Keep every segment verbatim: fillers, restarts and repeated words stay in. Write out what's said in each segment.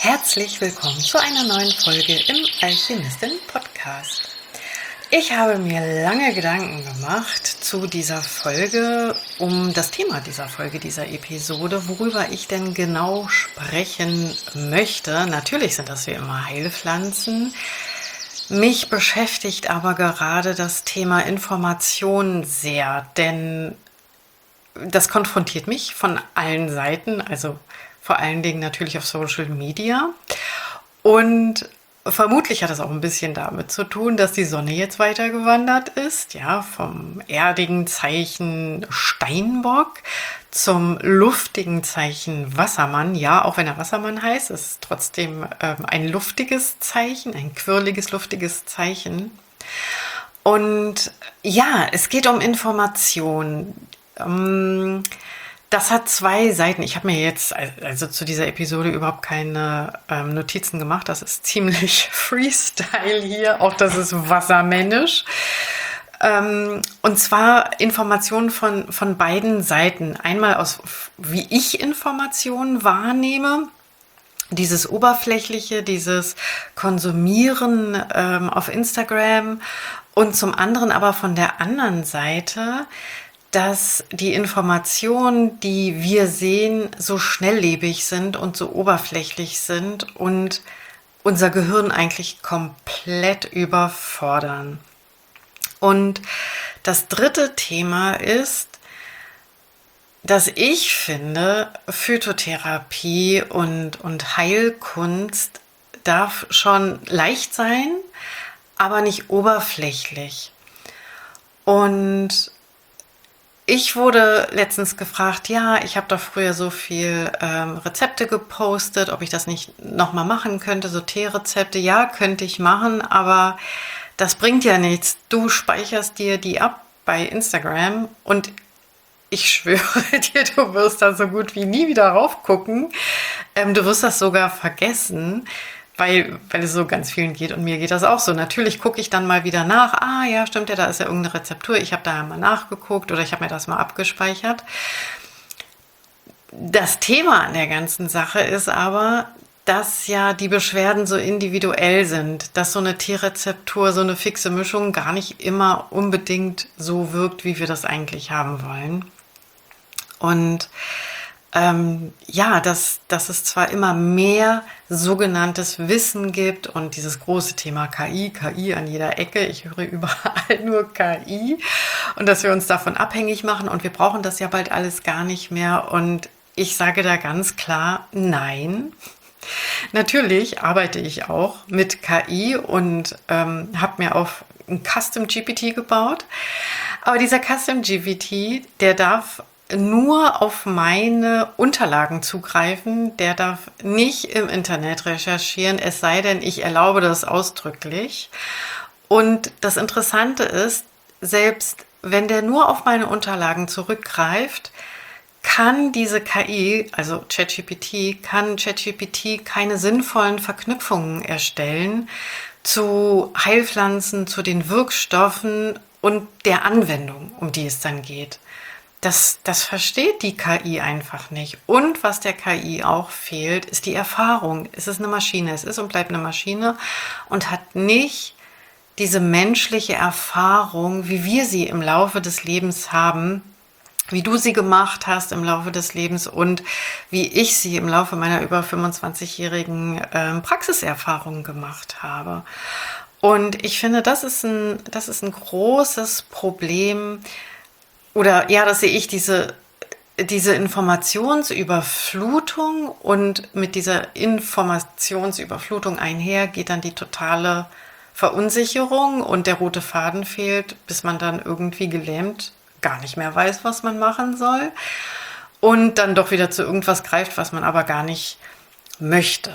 Herzlich willkommen zu einer neuen Folge im Alchemistin-Podcast. Ich habe mir lange Gedanken gemacht zu dieser Folge, um das Thema dieser Folge, dieser Episode, worüber ich denn genau sprechen möchte. Natürlich sind das wie immer Heilpflanzen. Mich beschäftigt aber gerade das Thema Information sehr, denn das konfrontiert mich von allen Seiten, also vor allen Dingen natürlich auf Social Media. Und vermutlich hat es auch ein bisschen damit zu tun, dass die Sonne jetzt weitergewandert ist, ja, vom erdigen Zeichen Steinbock zum luftigen Zeichen Wassermann. Ja, auch wenn er Wassermann heißt, ist es trotzdem ähm, ein luftiges Zeichen, ein quirliges, luftiges Zeichen. Und ja, es geht um Information. Ähm, Das hat zwei Seiten. Ich habe mir jetzt also zu dieser Episode überhaupt keine ähm, Notizen gemacht. Das ist ziemlich Freestyle hier. Auch das ist wassermännisch. Ähm, und zwar Informationen von, von beiden Seiten. Einmal aus, wie ich Informationen wahrnehme. Dieses Oberflächliche, dieses Konsumieren ähm, auf Instagram. Und zum anderen aber von der anderen Seite, dass die Informationen, die wir sehen, so schnelllebig sind und so oberflächlich sind und unser Gehirn eigentlich komplett überfordern. Und das dritte Thema ist, dass ich finde, Phytotherapie und, und Heilkunst darf schon leicht sein, aber nicht oberflächlich. Und ich wurde letztens gefragt, ja, ich habe doch früher so viel ähm, Rezepte gepostet, ob ich das nicht nochmal machen könnte, so Teerezepte. Ja, könnte ich machen, aber das bringt ja nichts. Du speicherst dir die ab bei Instagram und ich schwöre dir, du wirst da so gut wie nie wieder raufgucken. Ähm, du wirst das sogar vergessen. Weil, weil es so ganz vielen geht und mir geht das auch so. Natürlich gucke ich dann mal wieder nach. Ah ja, stimmt ja, da ist ja irgendeine Rezeptur. Ich habe da ja mal nachgeguckt oder ich habe mir das mal abgespeichert. Das Thema an der ganzen Sache ist aber, dass ja die Beschwerden so individuell sind, dass so eine Teerezeptur, so eine fixe Mischung gar nicht immer unbedingt so wirkt, wie wir das eigentlich haben wollen. Und Ähm, ja, dass, dass es zwar immer mehr sogenanntes Wissen gibt und dieses große Thema K I, K I an jeder Ecke, ich höre überall nur K I und dass wir uns davon abhängig machen und wir brauchen das ja bald alles gar nicht mehr und ich sage da ganz klar, nein. Natürlich arbeite ich auch mit K I und ähm, habe mir auch ein Custom G P T gebaut, aber dieser Custom G P T, der darf nur auf meine Unterlagen zugreifen, der darf nicht im Internet recherchieren, es sei denn, ich erlaube das ausdrücklich. Und das Interessante ist, selbst wenn der nur auf meine Unterlagen zurückgreift, kann diese K I, also ChatGPT, kann ChatGPT keine sinnvollen Verknüpfungen erstellen zu Heilpflanzen, zu den Wirkstoffen und der Anwendung, um die es dann geht. Das, das versteht die K I einfach nicht. Und was der K I auch fehlt, ist die Erfahrung. Es ist eine Maschine, es ist und bleibt eine Maschine und hat nicht diese menschliche Erfahrung, wie wir sie im Laufe des Lebens haben, wie du sie gemacht hast im Laufe des Lebens und wie ich sie im Laufe meiner über fünfundzwanzigjährigen äh, Praxiserfahrung gemacht habe. Und ich finde, das ist ein, das ist ein großes Problem. Oder ja, das sehe ich, diese, diese Informationsüberflutung und mit dieser Informationsüberflutung einher geht dann die totale Verunsicherung und der rote Faden fehlt, bis man dann irgendwie gelähmt gar nicht mehr weiß, was man machen soll und dann doch wieder zu irgendwas greift, was man aber gar nicht möchte.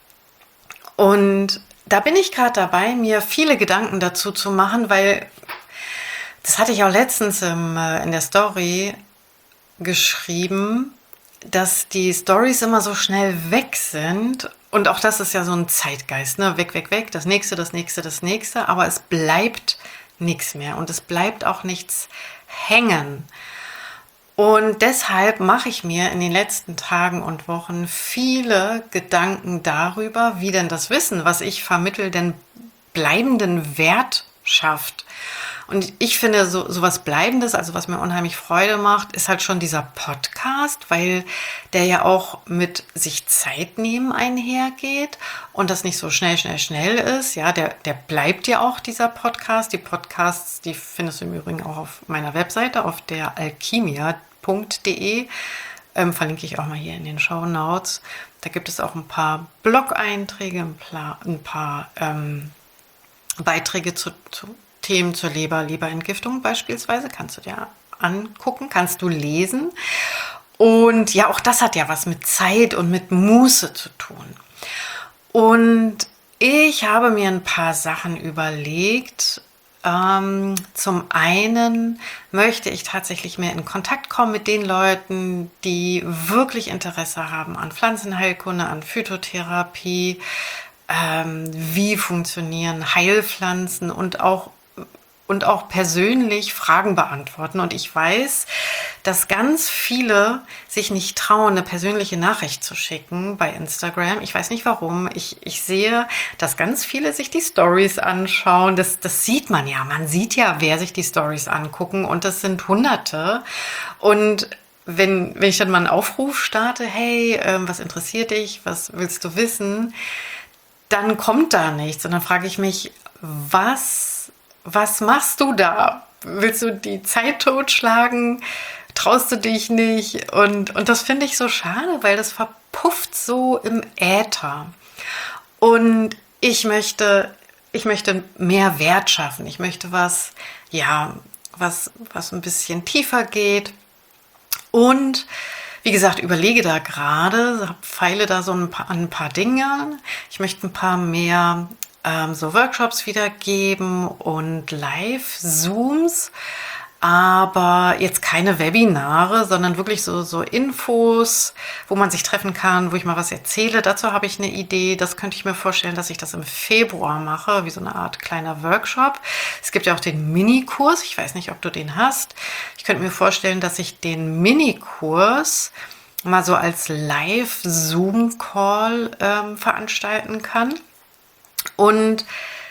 Und da bin ich gerade dabei, mir viele Gedanken dazu zu machen, weil das hatte ich auch letztens im, äh, in der Story geschrieben, dass die Storys immer so schnell weg sind. Und auch das ist ja so ein Zeitgeist, ne? Weg, weg, weg, das nächste, das nächste, das nächste. Aber es bleibt nichts mehr und es bleibt auch nichts hängen. Und deshalb mache ich mir in den letzten Tagen und Wochen viele Gedanken darüber, wie denn das Wissen, was ich vermittle, denn bleibenden Wert schafft. Und ich finde, so, so was Bleibendes, also was mir unheimlich Freude macht, ist halt schon dieser Podcast, weil der ja auch mit sich Zeit nehmen einhergeht und das nicht so schnell, schnell, schnell ist. Ja, der, der bleibt ja auch, dieser Podcast. Die Podcasts, die findest du im Übrigen auch auf meiner Webseite, auf der alchimia punkt de. Ähm, verlinke ich auch mal hier in den Shownotes. Da gibt es auch ein paar Blog-Einträge, ein paar, ein paar ähm, Beiträge zu, zu Themen zur Leber, Leberentgiftung beispielsweise, kannst du dir angucken, kannst du lesen. Und ja, auch das hat ja was mit Zeit und mit Muße zu tun. Und ich habe mir ein paar Sachen überlegt. Ähm, zum einen möchte ich tatsächlich mehr in Kontakt kommen mit den Leuten, die wirklich Interesse haben an Pflanzenheilkunde, an Phytotherapie, ähm, wie funktionieren Heilpflanzen und auch und auch persönlich Fragen beantworten. Und ich weiß, dass ganz viele sich nicht trauen, eine persönliche Nachricht zu schicken bei Instagram. Ich weiß nicht warum. Ich, ich sehe, dass ganz viele sich die Stories anschauen. Das, das sieht man ja. Man sieht ja, wer sich die Stories angucken. Und das sind Hunderte. Und wenn, wenn ich dann mal einen Aufruf starte, hey, äh, was interessiert dich? Was willst du wissen? Dann kommt da nichts. Und dann frage ich mich, was Was machst du da? Willst du die Zeit totschlagen? Traust du dich nicht? Und, und das finde ich so schade, weil das verpufft so im Äther. Und ich möchte, ich möchte mehr Wert schaffen. Ich möchte was, ja, was, was ein bisschen tiefer geht. Und wie gesagt, überlege da gerade, feile da so ein paar, an ein paar Dinge. Ich möchte ein paar mehr ähm, so Workshops wieder geben und Live-Zooms, aber jetzt keine Webinare, sondern wirklich so, so Infos, wo man sich treffen kann, wo ich mal was erzähle. Dazu habe ich eine Idee. Das könnte ich mir vorstellen, dass ich das im Februar mache, wie so eine Art kleiner Workshop. Es gibt ja auch den Minikurs. Ich weiß nicht, ob du den hast. Ich könnte mir vorstellen, dass ich den Minikurs mal so als Live-Zoom-Call ähm, veranstalten kann. Und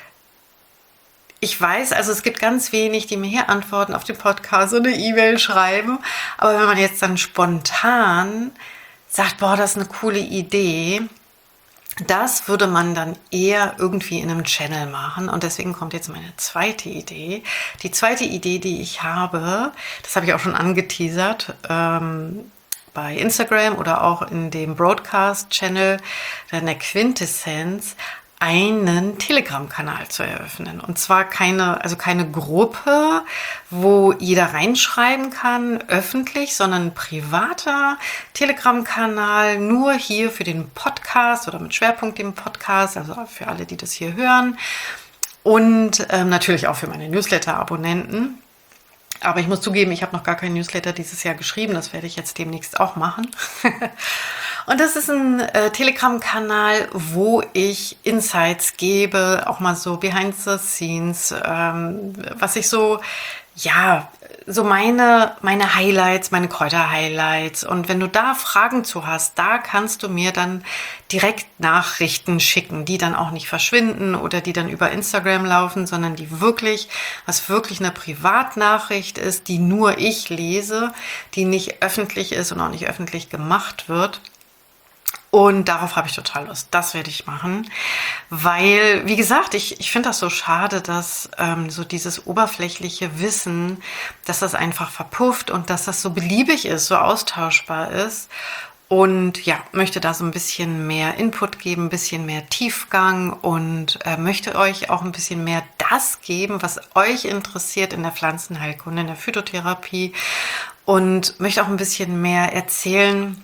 ich weiß, also es gibt ganz wenig, die mir hier antworten auf den Podcast oder eine E-Mail schreiben. Aber wenn man jetzt dann spontan sagt, boah, das ist eine coole Idee, das würde man dann eher irgendwie in einem Channel machen. Und deswegen kommt jetzt meine zweite Idee. Die zweite Idee, die ich habe, das habe ich auch schon angeteasert, ähm, bei Instagram oder auch in dem Broadcast-Channel der Quintessenz, einen Telegram-Kanal zu eröffnen. Und zwar keine, also keine Gruppe, wo jeder reinschreiben kann, öffentlich, sondern ein privater Telegram-Kanal, nur hier für den Podcast oder mit Schwerpunkt dem Podcast, also für alle, die das hier hören. Und ähm, natürlich auch für meine Newsletter-Abonnenten. Aber ich muss zugeben, ich habe noch gar keinen Newsletter dieses Jahr geschrieben. Das werde ich jetzt demnächst auch machen. Und das ist ein äh, Telegram-Kanal, wo ich Insights gebe, auch mal so behind the scenes, ähm, was ich so, ja, so meine, meine Highlights, meine Kräuter-Highlights. Und wenn du da Fragen zu hast, da kannst du mir dann direkt Nachrichten schicken, die dann auch nicht verschwinden oder die dann über Instagram laufen, sondern die wirklich, was wirklich eine Privatnachricht ist, die nur ich lese, die nicht öffentlich ist und auch nicht öffentlich gemacht wird. Und darauf habe ich total Lust. Das werde ich machen, weil, wie gesagt, ich, ich finde das so schade, dass ähm, so dieses oberflächliche Wissen, dass das einfach verpufft und dass das so beliebig ist, so austauschbar ist. Und ja, möchte da so ein bisschen mehr Input geben, ein bisschen mehr Tiefgang und äh, möchte euch auch ein bisschen mehr das geben, was euch interessiert in der Pflanzenheilkunde, in der Phytotherapie und möchte auch ein bisschen mehr erzählen,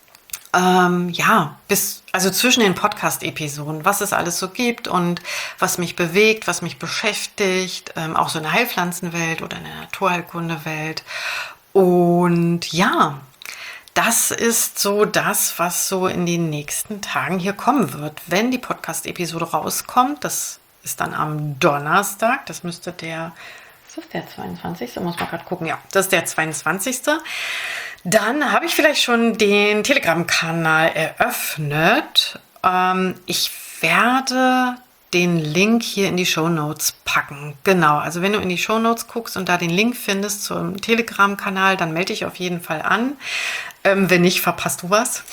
Ähm, ja, bis, also zwischen den Podcast-Episoden, was es alles so gibt und was mich bewegt, was mich beschäftigt, ähm, auch so in der Heilpflanzenwelt oder in der Naturheilkundewelt. Und ja, das ist so das, was so in den nächsten Tagen hier kommen wird. Wenn die Podcast-Episode rauskommt, das ist dann am Donnerstag, das müsste der Ist das der zweiundzwanzigste? Muss man gerade gucken. Ja, das ist der zweiundzwanzigste Dann habe ich vielleicht schon den Telegram-Kanal eröffnet. Ähm, ich werde den Link hier in die Shownotes packen. Genau, also wenn du in die Shownotes guckst und da den Link findest zum Telegram-Kanal, dann melde dich auf jeden Fall an. Ähm, wenn nicht, verpasst du was.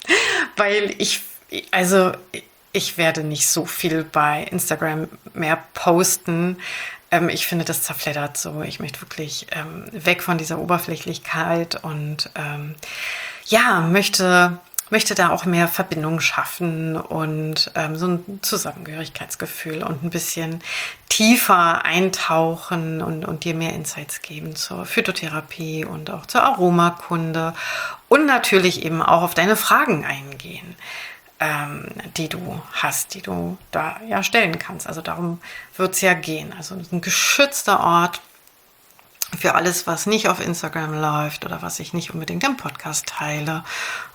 Weil ich, also ich werde nicht so viel bei Instagram mehr posten. Ähm, ich finde, das zerfleddert so. Ich möchte wirklich ähm, weg von dieser Oberflächlichkeit und ähm, ja, möchte möchte da auch mehr Verbindung schaffen und ähm, so ein Zusammengehörigkeitsgefühl und ein bisschen tiefer eintauchen und, und dir mehr Insights geben zur Phytotherapie und auch zur Aromakunde und natürlich eben auch auf deine Fragen eingehen, ähm, die du hast, die du da ja stellen kannst. Also darum wird es ja gehen. Also ein geschützter Ort für alles, was nicht auf Instagram läuft oder was ich nicht unbedingt im Podcast teile.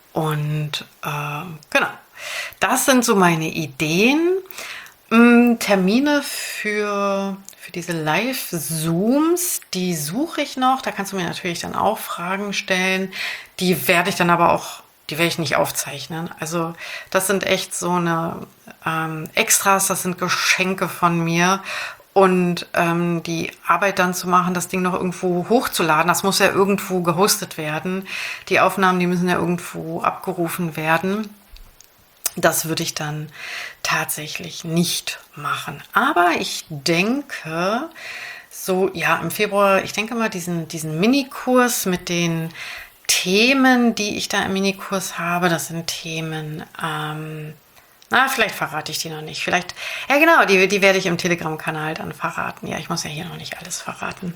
Und äh, genau, das sind so meine Ideen. Ähm, Termine für, für diese Live-Zooms, die suche ich noch. Da kannst du mir natürlich dann auch Fragen stellen. Die werde ich dann aber auch, die werde ich nicht aufzeichnen. Also das sind echt so eine ähm, Extras, das sind Geschenke von mir. Und ähm, die Arbeit dann zu machen, das Ding noch irgendwo hochzuladen, das muss ja irgendwo gehostet werden. Die Aufnahmen, die müssen ja irgendwo abgerufen werden. Das würde ich dann tatsächlich nicht machen. Aber ich denke, so ja, im Februar, ich denke mal, diesen, diesen Minikurs mit den Themen, die ich da im Minikurs habe, das sind Themen, ähm, na, vielleicht verrate ich die noch nicht. Vielleicht, ja genau, die, die werde ich im Telegram-Kanal dann verraten. Ja, ich muss ja hier noch nicht alles verraten.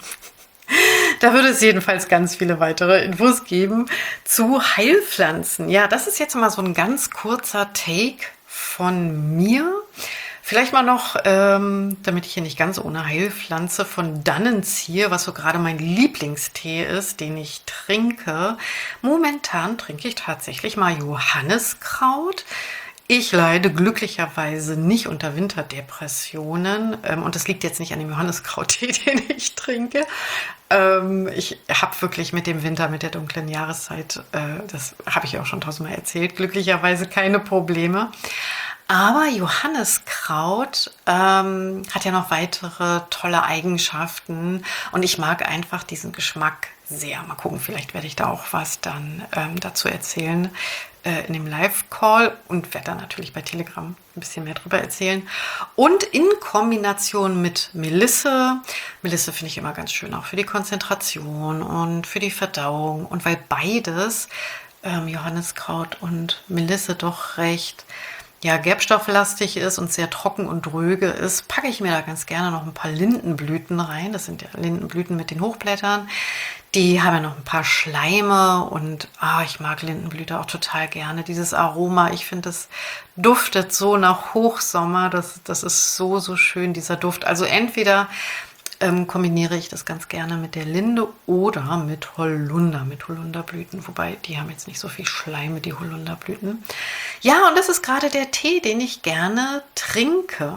Da würde es jedenfalls ganz viele weitere Infos geben zu Heilpflanzen. Ja, das ist jetzt mal so ein ganz kurzer Take von mir. Vielleicht mal noch, ähm, damit ich hier nicht ganz ohne Heilpflanze von dannen ziehe, was so gerade mein Lieblingstee ist, den ich trinke. Momentan trinke ich tatsächlich mal Johanniskraut. Ich leide glücklicherweise nicht unter Winterdepressionen ähm, und das liegt jetzt nicht an dem Johanniskrauttee, den ich trinke. Ähm, ich habe wirklich mit dem Winter, mit der dunklen Jahreszeit, äh, das habe ich auch schon tausendmal erzählt, glücklicherweise keine Probleme. Aber Johanniskraut ähm, hat ja noch weitere tolle Eigenschaften und ich mag einfach diesen Geschmack sehr. Mal gucken, vielleicht werde ich da auch was dann ähm, dazu erzählen äh, in dem Live-Call und werde dann natürlich bei Telegram ein bisschen mehr drüber erzählen. Und in Kombination mit Melisse. Melisse finde ich immer ganz schön, auch für die Konzentration und für die Verdauung. Und weil beides, ähm, Johanniskraut und Melisse, doch recht ja, gerbstofflastig ist und sehr trocken und dröge ist, packe ich mir da ganz gerne noch ein paar Lindenblüten rein. Das sind ja Lindenblüten mit den Hochblättern. Die haben ja noch ein paar Schleime und ah, ich mag Lindenblüte auch total gerne. Dieses Aroma, ich finde, es duftet so nach Hochsommer. Das, das ist so, so schön, dieser Duft. Also entweder ähm, kombiniere ich das ganz gerne mit der Linde oder mit Holunder, mit Holunderblüten. Wobei, die haben jetzt nicht so viel Schleime, die Holunderblüten. Ja, und das ist gerade der Tee, den ich gerne trinke.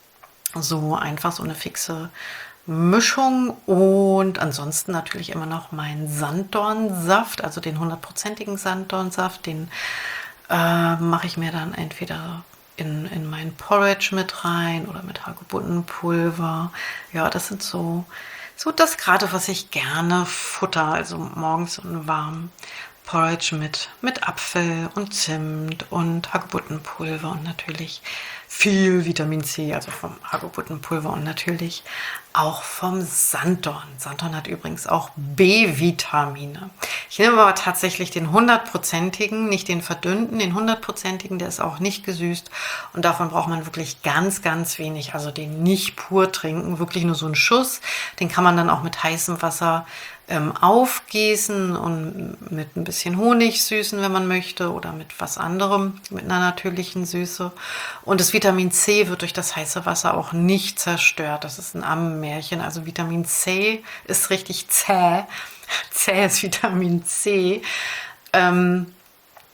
So einfach so eine fixe Mischung und ansonsten natürlich immer noch meinen Sanddornsaft, also den hundertprozentigen Sanddornsaft, den äh, mache ich mir dann entweder in, in mein Porridge mit rein oder mit Hagebuttenpulver. Ja, das sind so, so das gerade, was ich gerne futter, also morgens so einen warmen Porridge mit, mit Apfel und Zimt und Hagebuttenpulver und natürlich viel Vitamin C, also vom Hagebuttenpulver und natürlich auch vom Sanddorn. Sanddorn hat übrigens auch B-Vitamine. Ich nehme aber tatsächlich den hundertprozentigen, nicht den verdünnten, den hundertprozentigen, der ist auch nicht gesüßt und davon braucht man wirklich ganz, ganz wenig, also den nicht pur trinken, wirklich nur so einen Schuss. Den kann man dann auch mit heißem Wasser ähm, aufgießen und mit ein bisschen Honig süßen, wenn man möchte, oder mit was anderem, mit einer natürlichen Süße. Und das Vitamin C wird durch das heiße Wasser auch nicht zerstört. Das ist ein Ammenmärchen. Also Vitamin C ist richtig zäh. Zäh ist Vitamin C. Ähm,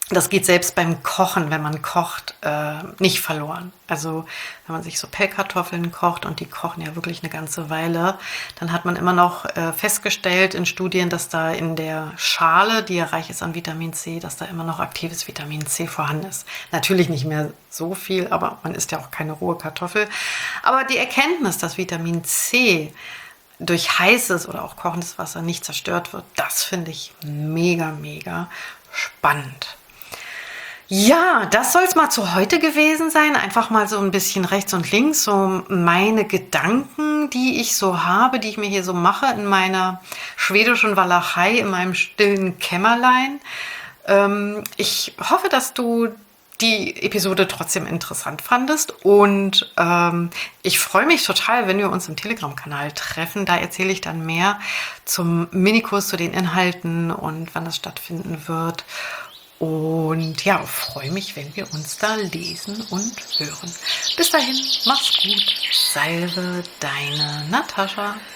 Das geht selbst beim Kochen, wenn man kocht, äh, nicht verloren. Also wenn man sich so Pellkartoffeln kocht und die kochen ja wirklich eine ganze Weile, dann hat man immer noch äh, festgestellt in Studien, dass da in der Schale, die ja reich ist an Vitamin C, dass da immer noch aktives Vitamin C vorhanden ist. Natürlich nicht mehr so viel, aber man isst ja auch keine rohe Kartoffel. Aber die Erkenntnis, dass Vitamin C durch heißes oder auch kochendes Wasser nicht zerstört wird, das finde ich mega, mega spannend. Ja, das soll es mal zu heute gewesen sein. Einfach mal so ein bisschen rechts und links, so meine Gedanken, die ich so habe, die ich mir hier so mache in meiner schwedischen Walachei, in meinem stillen Kämmerlein. Ähm, ich hoffe, dass du die Episode trotzdem interessant fandest und ähm, ich freue mich total, wenn wir uns im Telegram-Kanal treffen. Da erzähle ich dann mehr zum Minikurs, zu den Inhalten und wann das stattfinden wird. Und ja, freue mich, wenn wir uns da lesen und hören. Bis dahin, mach's gut. Salve, deine Natascha.